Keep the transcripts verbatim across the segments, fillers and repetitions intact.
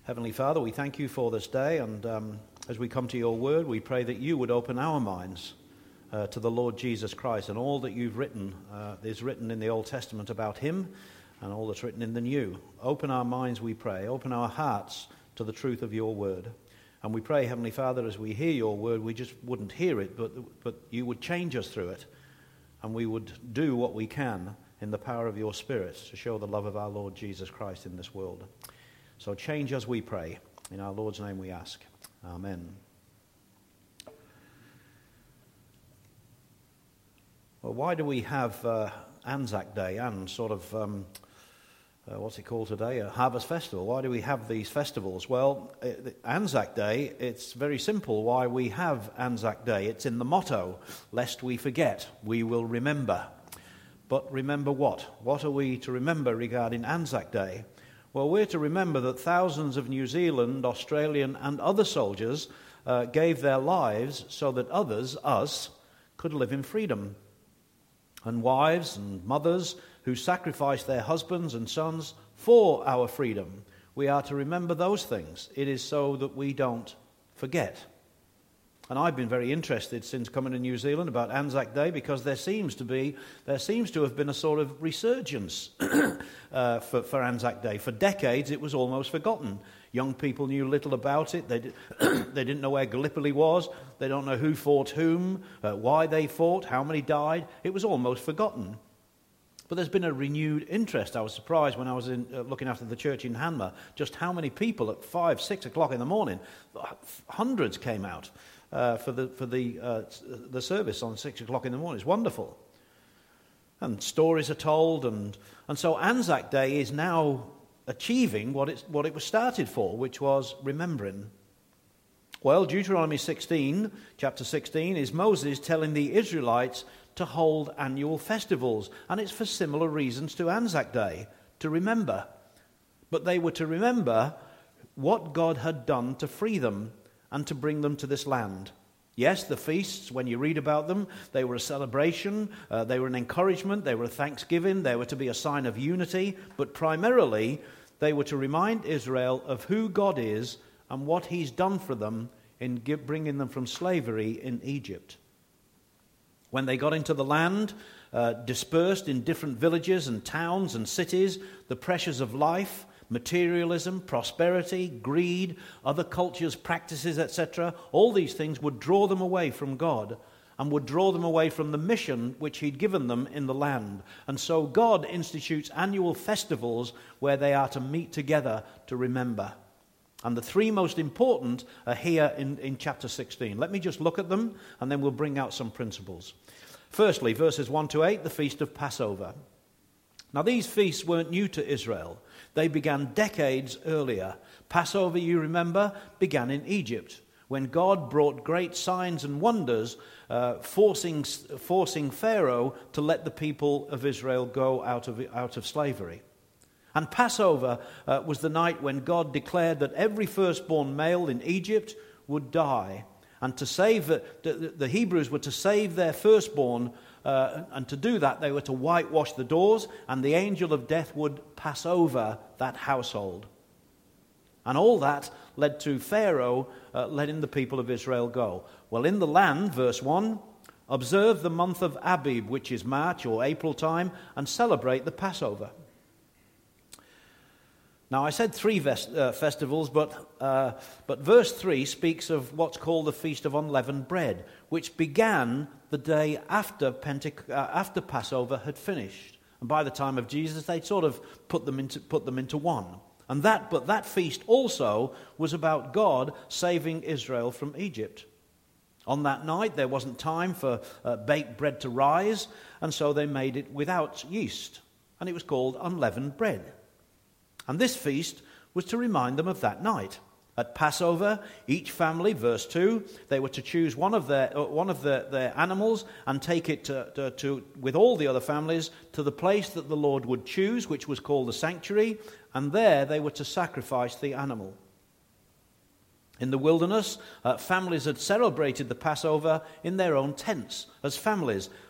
Heavenly Father, we thank you for this day, and um, as we come to your word, we pray that you would open our minds uh, to the Lord Jesus Christ, and all that you've written uh, is written in the Old Testament about him, and all that's written in the New. Open our minds, we pray. Open our hearts to the truth of your word. And we pray, Heavenly Father, as we hear your word, we just wouldn't hear it, but, but you would change us through it, and we would do what we can in the power of your Spirit to show the love of our Lord Jesus Christ in this world. So change us, we pray. In our Lord's name we ask. Amen. Well, why do we have uh, Anzac Day and sort of, um, uh, what's it called today, a Harvest Festival? Why do we have these festivals? Well, uh, Anzac Day, it's very simple why we have Anzac Day. It's in the motto, lest we forget, we will remember. But remember what? What are we to remember regarding Anzac Day? Well, we're to remember that thousands of New Zealand, Australian and other soldiers uh, gave their lives so that others, us, could live in freedom. And wives and mothers who sacrificed their husbands and sons for our freedom. We are to remember those things. It is so that we don't forget. And I've been very interested since coming to New Zealand about Anzac Day, because there seems to be, there seems to have been a sort of resurgence uh, for, for Anzac Day. For decades, it was almost forgotten. Young people knew little about it. They, did, they didn't know where Gallipoli was. They don't know who fought whom, uh, why they fought, how many died. It was almost forgotten. But there's been a renewed interest. I was surprised when I was in, uh, looking after the church in Hanmer, just how many people at five, six o'clock in the morning, hundreds came out. Uh, for the for the uh, the service on six o'clock in the morning. It's wonderful, and stories are told, and and so Anzac Day is now achieving what it's what it was started for, which was remembering. Well, Deuteronomy sixteen, chapter sixteen, is Moses telling the Israelites to hold annual festivals, and it's for similar reasons to Anzac Day, to remember. But they were to remember what God had done to free them and to bring them to this land. Yes, the feasts, when you read about them, they were a celebration, uh, they were an encouragement, they were a thanksgiving, they were to be a sign of unity, but primarily they were to remind Israel of who God is and what he's done for them in give, bringing them from slavery in Egypt. When they got into the land, uh, dispersed in different villages and towns and cities, the pressures of life, materialism, prosperity, greed, other cultures, practices, et cetera, all these things would draw them away from God and would draw them away from the mission which he'd given them in the land. And so God institutes annual festivals where they are to meet together to remember. And the three most important are here in, in chapter sixteen. Let me just look at them, and then we'll bring out some principles. Firstly, verses one to eight, the Feast of Passover. Now, these feasts weren't new to Israel. They began decades earlier. Passover, you remember, began in Egypt, when God brought great signs and wonders, uh, forcing, forcing Pharaoh to let the people of Israel go out of, out of slavery. And Passover uh, was the night when God declared that every firstborn male in Egypt would die. And to save the, the, the Hebrews were to save their firstborn. Uh, and to do that, they were to whitewash the doors, and the angel of death would pass over that household. And all that led to Pharaoh uh, letting the people of Israel go. Well, in the land, verse one, observe the month of Abib, which is March or April time, and celebrate the Passover. Now, I said three vest, uh, festivals, but uh, but verse three speaks of what's called the Feast of Unleavened Bread, which began the day after Pentecost, uh, after Passover had finished. And by the time of Jesus, they'd sort of put them into put them into one. And that, but that feast also was about God saving Israel from Egypt. On that night, there wasn't time for uh, baked bread to rise, and so they made it without yeast, and it was called unleavened bread. And this feast was to remind them of that night. At Passover, each family, verse two, they were to choose one of their uh, one of their, their animals and take it to, to, to, with all the other families, to the place that the Lord would choose, which was called the sanctuary, and there they were to sacrifice the animal. In the wilderness, uh, families had celebrated the Passover in their own tents as families,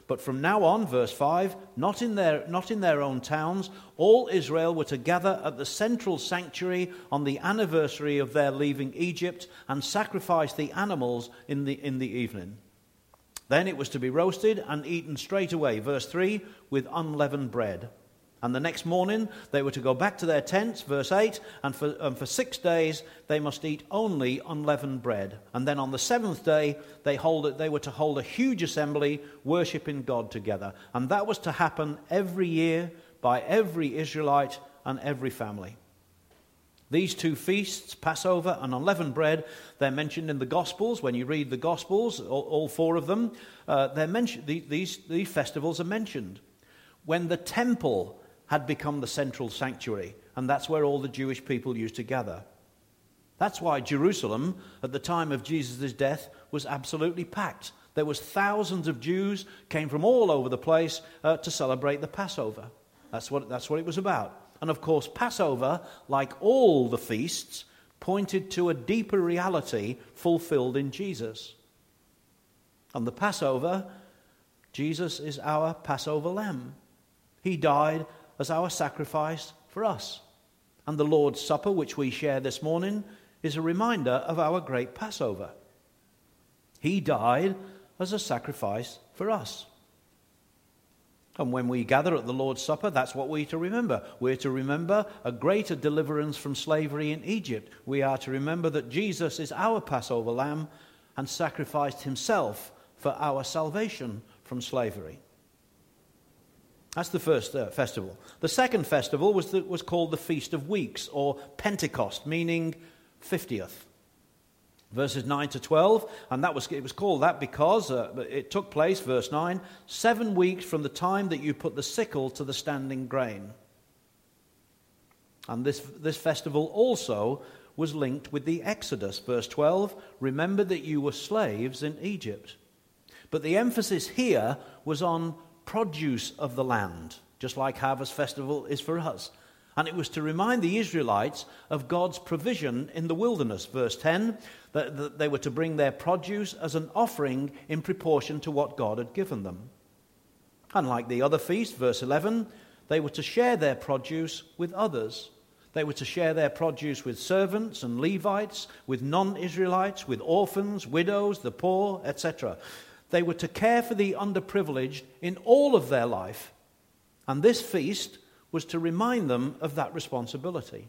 But from now on, verse five, not in their, not in their own towns, all Israel were to gather at the central sanctuary on the anniversary of their leaving Egypt and sacrifice the animals in the, in the evening. Then it was to be roasted and eaten straight away, verse three, with unleavened bread. And the next morning they were to go back to their tents, verse eight, and for, and for six days they must eat only unleavened bread. And then on the seventh day they, hold it, they were to hold a huge assembly, worshipping God together. And that was to happen every year by every Israelite and every family. These two feasts, Passover and unleavened bread, they're mentioned in the Gospels. When you read the Gospels, all, all four of them, uh, they're mentioned. These, these festivals are mentioned. When the temple had become the central sanctuary, and that's where all the Jewish people used to gather. That's why Jerusalem, at the time of Jesus' death, was absolutely packed. There was thousands of Jews came from all over the place uh, to celebrate the Passover. That's what, that's what it was about. And of course, Passover, like all the feasts, pointed to a deeper reality fulfilled in Jesus. And the Passover, Jesus is our Passover lamb. He died as our sacrifice for us. And the Lord's Supper, which we share this morning, is a reminder of our great Passover. He died as a sacrifice for us. And when we gather at the Lord's Supper, that's what we're to remember. We're to remember a greater deliverance from slavery in Egypt. We are to remember that Jesus is our Passover lamb and sacrificed himself for our salvation from slavery. That's the first uh, festival. The second festival was, the, was called the Feast of Weeks, or Pentecost, meaning fiftieth. Verses nine to twelve, and that was it was called that because uh, it took place, verse nine, seven weeks from the time that you put the sickle to the standing grain. And this, this festival also was linked with the Exodus. Verse twelve, remember that you were slaves in Egypt. But the emphasis here was on produce of the land, just like Harvest Festival is for us. And it was to remind the Israelites of God's provision in the wilderness. Verse ten, that, that they were to bring their produce as an offering in proportion to what God had given them. Unlike the other feast, verse eleven, they were to share their produce with others. They were to share their produce with servants and Levites, with non-Israelites, with orphans, widows, the poor, et cetera. They were to care for the underprivileged in all of their life. And this feast was to remind them of that responsibility.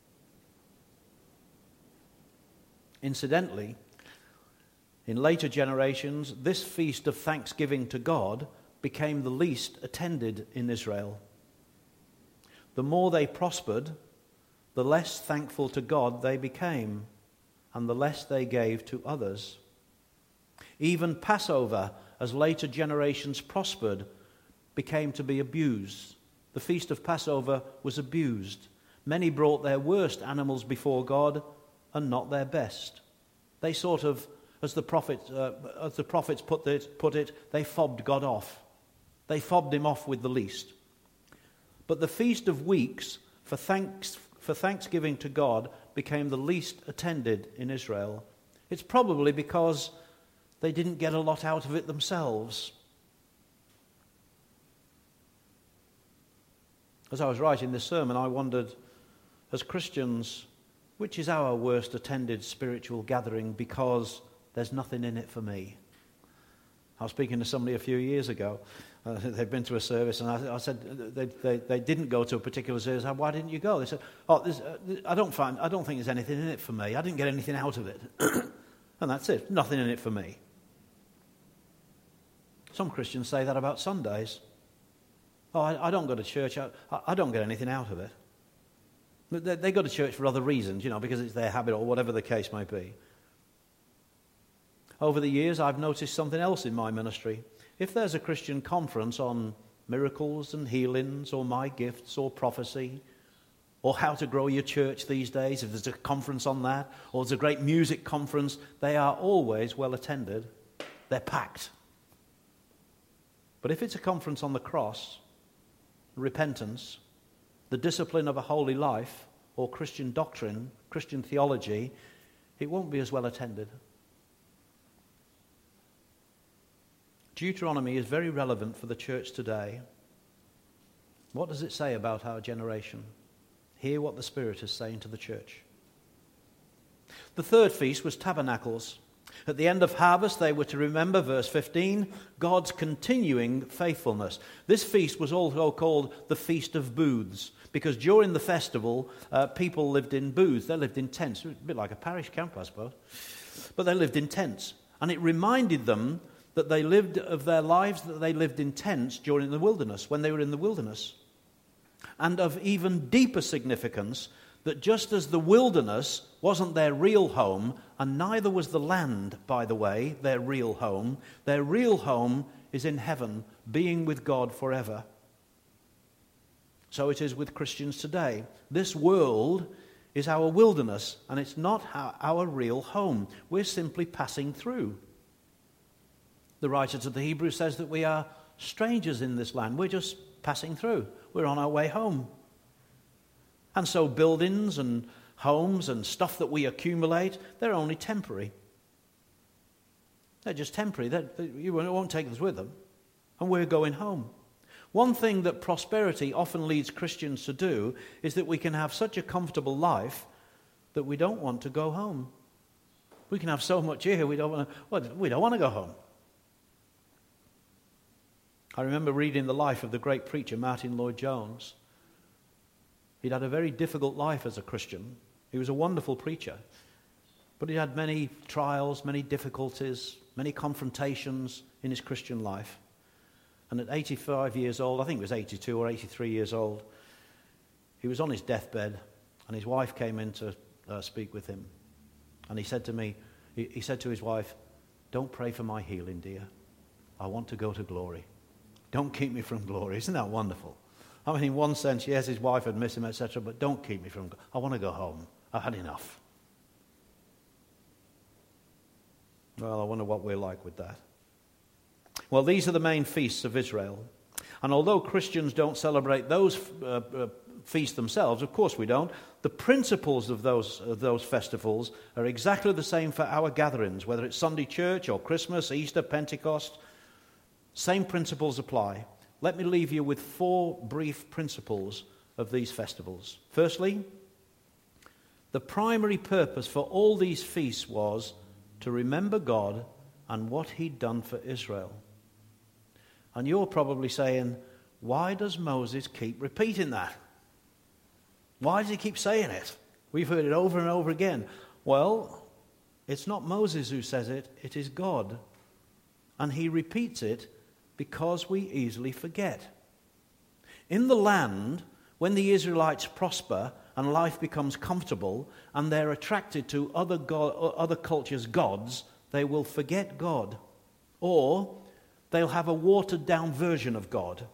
Incidentally, in later generations, this feast of thanksgiving to God became the least attended in Israel. The more they prospered, the less thankful to God they became, and the less they gave to others. Even Passover, as later generations prospered, became to be abused. The feast of Passover was abused. Many brought their worst animals before God and not their best. They sort of, as the prophet, uh, as the prophets put it, put it, they fobbed God off. They fobbed him off with the least. But the Feast of Weeks for thanks for thanksgiving to God became the least attended in Israel. It's probably because they didn't get a lot out of it themselves. As I was writing this sermon, I wondered, as Christians, which is our worst attended spiritual gathering because there's nothing in it for me? I was speaking to somebody a few years ago. Uh, they'd been to a service, and I, I said they, they, they didn't go to a particular service. Why didn't you go? They said, "Oh, uh, I don't find, I don't think there's anything in it for me. I didn't get anything out of it," and that's it. Nothing in it for me. Some Christians say that about Sundays. Oh, I, I don't go to church. I, I don't get anything out of it. They, they go to church for other reasons, you know, because it's their habit or whatever the case may be. Over the years, I've noticed something else in my ministry. If there's a Christian conference on miracles and healings or my gifts or prophecy or how to grow your church these days, if there's a conference on that, or there's a great music conference, they are always well attended. They're packed. But if it's a conference on the cross, repentance, the discipline of a holy life, or Christian doctrine, Christian theology, it won't be as well attended. Deuteronomy is very relevant for the church today. What does it say about our generation? Hear what the Spirit is saying to the church. The third feast was Tabernacles. At the end of harvest, they were to remember, verse fifteen, God's continuing faithfulness. This feast was also called the Feast of Booths, because during the festival, uh, people lived in booths. They lived in tents, a bit like a parish camp, I suppose. But they lived in tents. And it reminded them that they lived of their lives, that they lived in tents during the wilderness, when they were in the wilderness. And of even deeper significance, that just as the wilderness wasn't their real home, and neither was the land, by the way, their real home, their real home is in heaven, being with God forever. So it is with Christians today. This world is our wilderness, and it's not our real home. We're simply passing through. The writer to the Hebrews says that we are strangers in this land. We're just passing through. We're on our way home. And so buildings and homes and stuff that we accumulate, they're only temporary. They're just temporary. They're, they, you won't take us with them. And we're going home. One thing that prosperity often leads Christians to do is that we can have such a comfortable life that we don't want to go home. We can have so much here, we don't want to, well, we don't want to go home. I remember reading the life of the great preacher Martin Lloyd-Jones. He'd had a very difficult life as a Christian. He was a wonderful preacher. But he had many trials, many difficulties, many confrontations in his Christian life. And at eighty-five years old, I think it was eighty-two or eighty-three years old, he was on his deathbed, and his wife came in to uh, speak with him. And he said to me, he, he said to his wife, "Don't pray for my healing, dear. I want to go to glory. Don't keep me from glory." Isn't that wonderful? I mean, in one sense, yes, his wife had missed him, et cetera, but don't keep me from, I want to go home. I've had enough. Well, I wonder what we're like with that. Well, these are the main feasts of Israel. And although Christians don't celebrate those uh, uh, feasts themselves, of course we don't, the principles of those, of those festivals are exactly the same for our gatherings, whether it's Sunday church or Christmas, Easter, Pentecost. Same principles apply. Let me leave you with four brief principles of these festivals. Firstly, the primary purpose for all these feasts was to remember God and what he'd done for Israel. And you're probably saying, why does Moses keep repeating that? Why does he keep saying it? We've heard it over and over again. Well, it's not Moses who says it, it is God. And he repeats it because we easily forget. In the land, when the Israelites prosper and life becomes comfortable and they're attracted to other God, other cultures' gods, they will forget God. Or they'll have a watered-down version of God.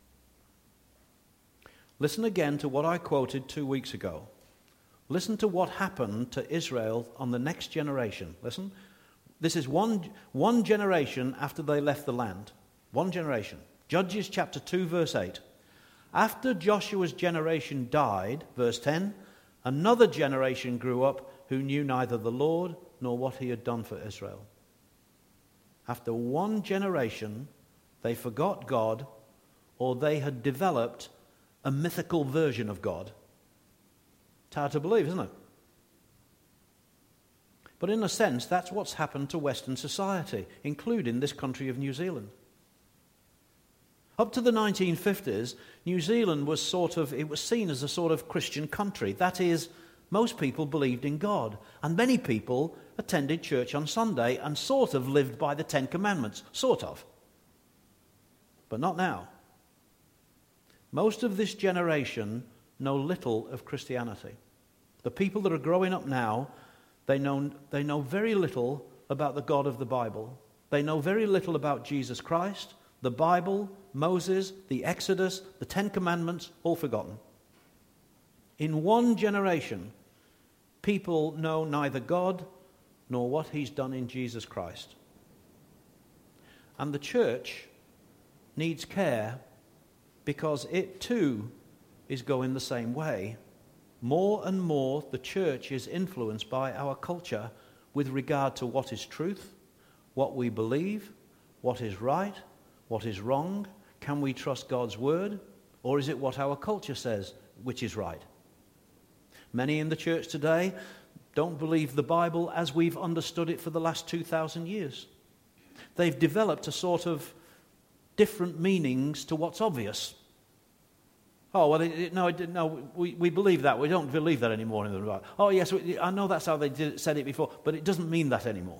Listen again to what I quoted two weeks ago. Listen to what happened to Israel on the next generation. Listen. This is one, one generation after they left the land. One generation. Judges chapter two, verse eight. After Joshua's generation died, verse ten, another generation grew up who knew neither the Lord nor what he had done for Israel. After one generation, they forgot God, or they had developed a mythical version of God. It's hard to believe, isn't it? But in a sense, that's what's happened to Western society, including this country of New Zealand. Up to the nineteen fifties, New Zealand was sort of, it was seen as a sort of Christian country. That is, most people believed in God, and many people attended church on Sunday and sort of lived by the Ten Commandments. Sort of. But not now. Most of this generation know little of Christianity. The people that are growing up now, they know, they know very little about the God of the Bible. They know very little about Jesus Christ, the Bible, Moses, the Exodus, the Ten Commandments, all forgotten. In one generation, people know neither God nor what he's done in Jesus Christ. And the church needs care because it too is going the same way. More and more, the church is influenced by our culture with regard to what is truth, what we believe, what is right, what is wrong? Can we trust God's word? Or is it what our culture says, which is right? Many in the church today don't believe the Bible as we've understood it for the last two thousand years. They've developed a sort of different meanings to what's obvious. Oh, well, it, it, no, it, no we, we believe that. We don't believe that anymore in the Bible. Oh, yes, we, I know that's how they did, said it before, but it doesn't mean that anymore.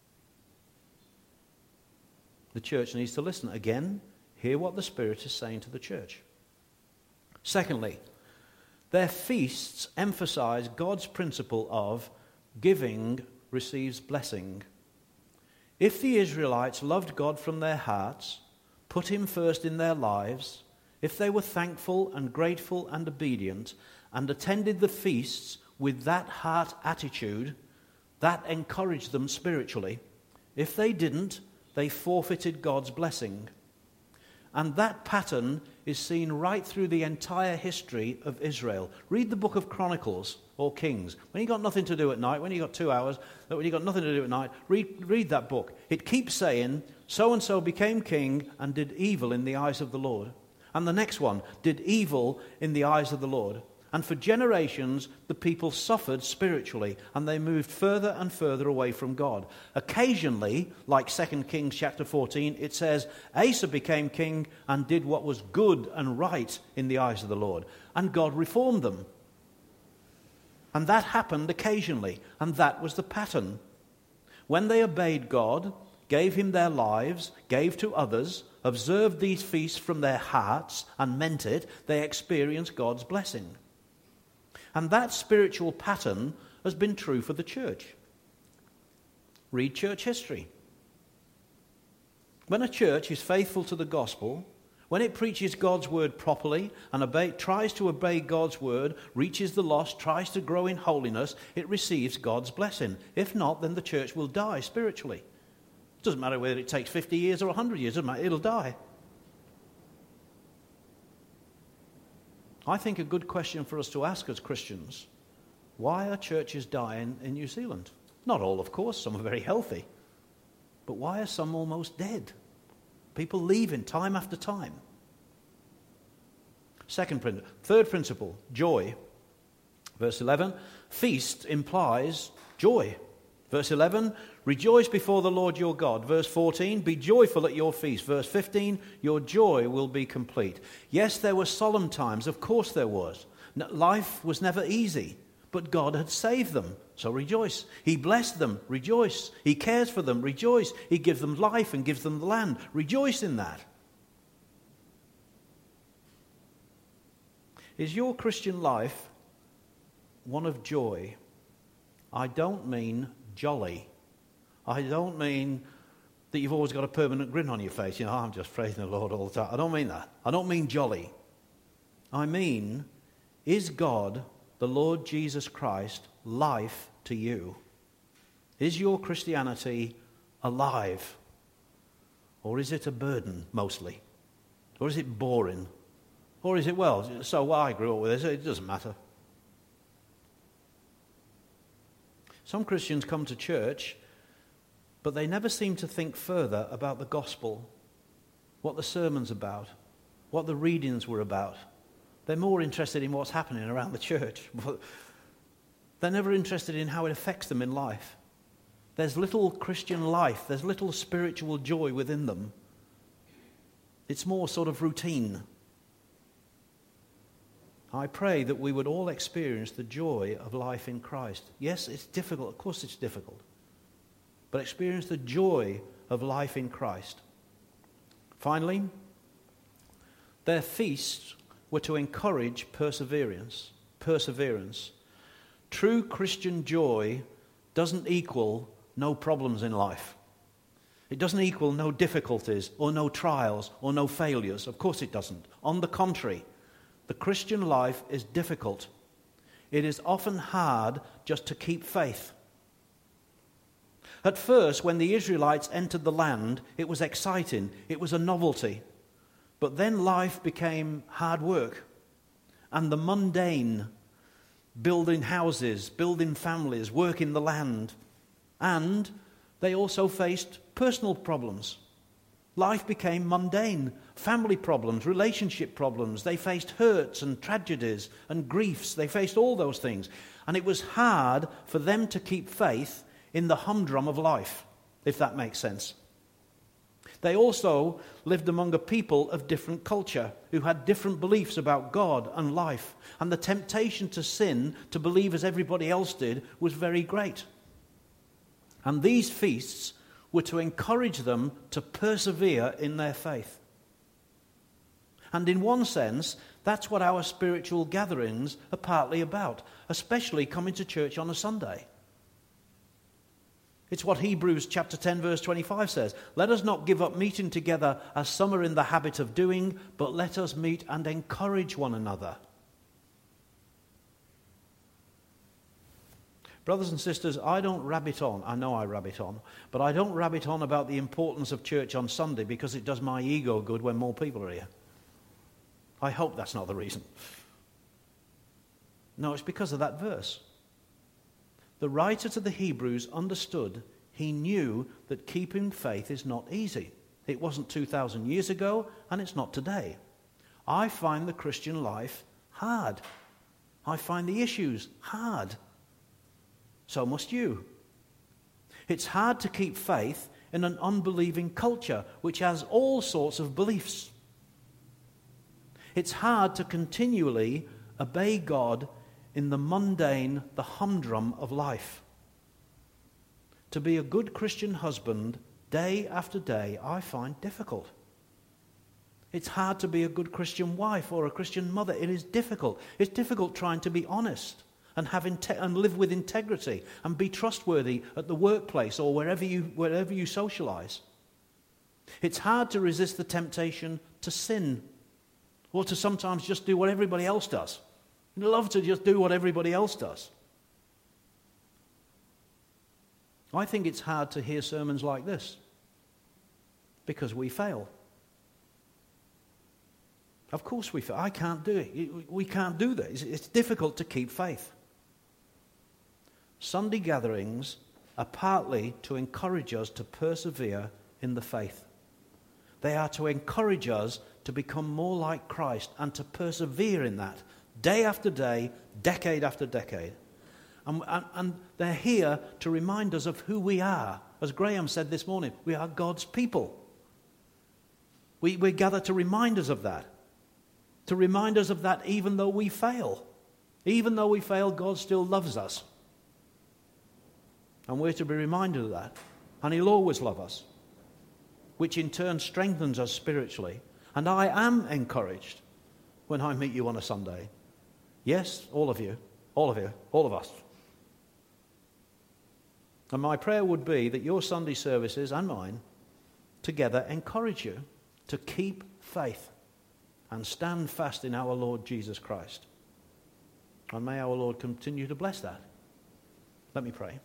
The church needs to listen again, hear what the Spirit is saying to the church. Secondly, their feasts emphasize God's principle of giving receives blessing. If the Israelites loved God from their hearts, put him first in their lives, if they were thankful and grateful and obedient and attended the feasts with that heart attitude, that encouraged them spiritually. If they didn't, they forfeited God's blessing. And that pattern is seen right through the entire history of Israel. Read the book of Chronicles or Kings. When you've got nothing to do at night, when you've got two hours, when you've got nothing to do at night, read, read that book. It keeps saying, so-and-so became king and did evil in the eyes of the Lord. And the next one, did evil in the eyes of the Lord. And for generations, the people suffered spiritually, and they moved further and further away from God. Occasionally, like Second Kings chapter fourteen, it says, Asa became king and did what was good and right in the eyes of the Lord. And God reformed them. And that happened occasionally, and that was the pattern. When they obeyed God, gave him their lives, gave to others, observed these feasts from their hearts, and meant it, they experienced God's blessing. And that spiritual pattern has been true for the church. Read church history. When a church is faithful to the gospel, when it preaches God's word properly and obey, tries to obey God's word, reaches the lost, tries to grow in holiness, it receives God's blessing. If not, then the church will die spiritually. It doesn't matter whether it takes fifty years or one hundred years, it doesn't matter, it'll die. I think a good question for us to ask as Christians, why are churches dying in New Zealand? Not all, of course, some are very healthy. But why are some almost dead? People leaving time after time. Second principle. Third principle, joy. Verse eleven, feast implies joy. Verse eleven, rejoice before the Lord your God. Verse fourteen, be joyful at your feast. Verse fifteen, your joy will be complete. Yes, there were solemn times. Of course there was. Life was never easy, but God had saved them. So rejoice. He blessed them. Rejoice. He cares for them. Rejoice. He gives them life and gives them the land. Rejoice in that. Is your Christian life one of joy? I don't mean jolly. I don't mean that you've always got a permanent grin on your face. You know, I'm just praising the Lord all the time. I don't mean that. I don't mean jolly. I mean, is God, the Lord Jesus Christ, life to you? Is your Christianity alive? Or is it a burden, mostly? Or is it boring? Or is it, well, so well, I grew up with this, it doesn't matter. Some Christians come to church, but they never seem to think further about the gospel, what the sermon's about, what the readings were about. They're more interested in what's happening around the church. They're never interested in how it affects them in life. There's little Christian life, there's little spiritual joy within them. It's more sort of routine. I pray that we would all experience the joy of life in Christ. Yes, it's difficult. Of course it's difficult. But experience the joy of life in Christ. Finally, their feasts were to encourage perseverance. Perseverance. True Christian joy doesn't equal no problems in life. It doesn't equal no difficulties or no trials or no failures. Of course it doesn't. On the contrary, the Christian life is difficult. It is often hard just to keep faith. At first, when the Israelites entered the land, it was exciting. It was a novelty. But then life became hard work. And the mundane, building houses, building families, working the land. And they also faced personal problems. Life became mundane. Family problems, relationship problems. They faced hurts and tragedies and griefs. They faced all those things. And it was hard for them to keep faith in the humdrum of life, if that makes sense. They also lived among a people of different culture who had different beliefs about God and life. And the temptation to sin, to believe as everybody else did, was very great. And these feasts were to encourage them to persevere in their faith. And in one sense, that's what our spiritual gatherings are partly about, especially coming to church on a Sunday. It's what Hebrews chapter ten verse twenty-five says. Let us not give up meeting together as some are in the habit of doing, but let us meet and encourage one another. Brothers and sisters, I don't rabbit on. I know I rabbit on, but I don't rabbit on about the importance of church on Sunday because it does my ego good when more people are here. I hope that's not the reason. No, it's because of that verse. The writer to the Hebrews understood, he knew that keeping faith is not easy. It wasn't two thousand years ago, and it's not today. I find the Christian life hard. I find the issues hard. So must you. It's hard to keep faith in an unbelieving culture which has all sorts of beliefs. It's hard to continually obey God in the mundane, the humdrum of life. To be a good Christian husband day after day, I find difficult. It's hard to be a good Christian wife or a Christian mother. It is difficult. It's difficult trying to be honest and have inte- and live with integrity and be trustworthy at the workplace or wherever you wherever you socialize. It's hard to resist the temptation to sin or to sometimes just do what everybody else does. I'd love to just do what everybody else does. I think it's hard to hear sermons like this because we fail. Of course we fail. I can't do it. We can't do this. It's difficult to keep faith. Sunday gatherings are partly to encourage us to persevere in the faith. They are to encourage us to become more like Christ and to persevere in that. Day after day, decade after decade. And, and, and they're here to remind us of who we are. As Graham said this morning, we are God's people. We, we gather to remind us of that. To remind us of that even though we fail. Even though we fail, God still loves us. And we're to be reminded of that. And He'll always love us. Which in turn strengthens us spiritually. And I am encouraged when I meet you on a Sunday. Yes, all of you, all of you, all of us. And my prayer would be that your Sunday services and mine together encourage you to keep faith and stand fast in our Lord Jesus Christ. And may our Lord continue to bless that. Let me pray.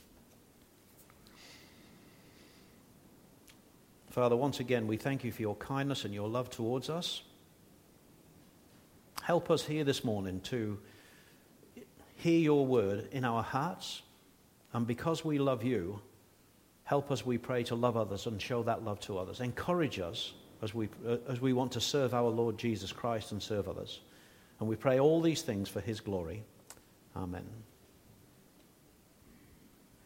Father, once again, we thank you for your kindness and your love towards us. Help us here this morning to hear your word in our hearts. And because we love you, help us, we pray, to love others and show that love to others. Encourage us as we, uh, as we want to serve our Lord Jesus Christ and serve others. And we pray all these things for his glory. Amen.